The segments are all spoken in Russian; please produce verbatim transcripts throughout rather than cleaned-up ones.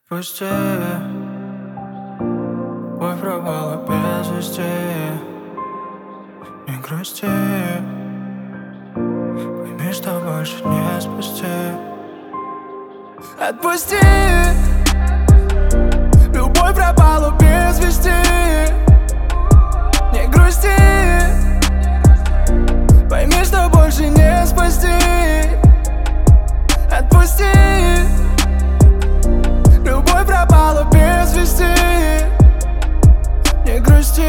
Отпусти, любовь пропала без вести. Не грусти, пойми, что больше не спасти. Отпусти, любовь пропала без вести. Не грусти, пойми, что больше не спасти. Отпусти, любовь пропала без вести. Не грусти,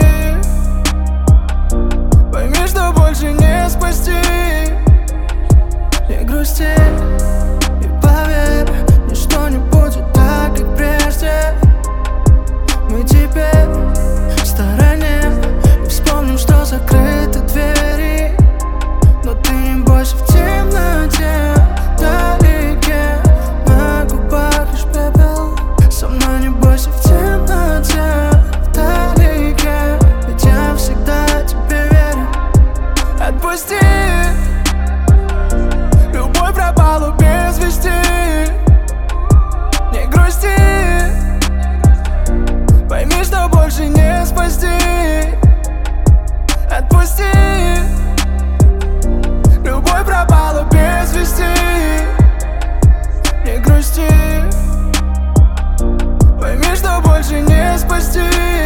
пойми, что больше не спасти. Не грусти и поверь, ничто не будет так, как прежде. Мы теперь в стороне и вспомним, что закрыты двери. Но ты не бойся, в темноте вдалеке на губах лишь пепел. Со мной не бойся, в темноте вдалеке, ведь я всегда тебе верю. Отпусти, любовь пропала без вести. Не грусти, пойми, что больше не спасти. Отпусти, любовь пропала без вести. Не грусти, пойми, что больше не спасти.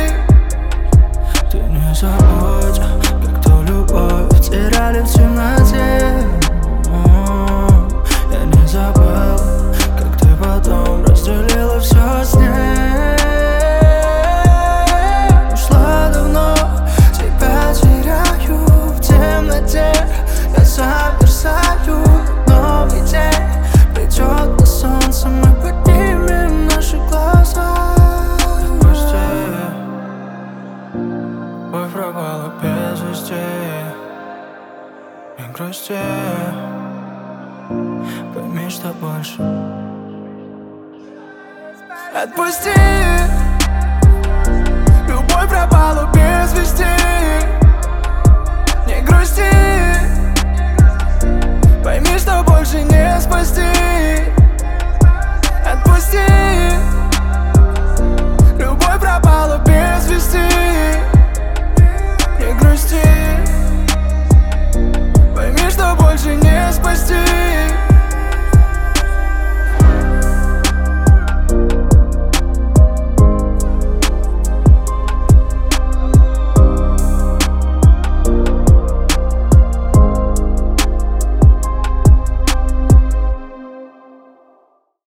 Ты не забудь, как ту любовь теряли в темноте. Я не забыл, как ты потом разделила все с ней. Ушла давно, тебя теряю в темноте. Я замерзаю, новый день придет на солнце, мы поднимем наши глаза. Отпусти, любовь пропала без вести. Не грусти, пойми, что больше. Отпусти, любовь пропала без вести. Не грусти, пойми, что больше не спасти.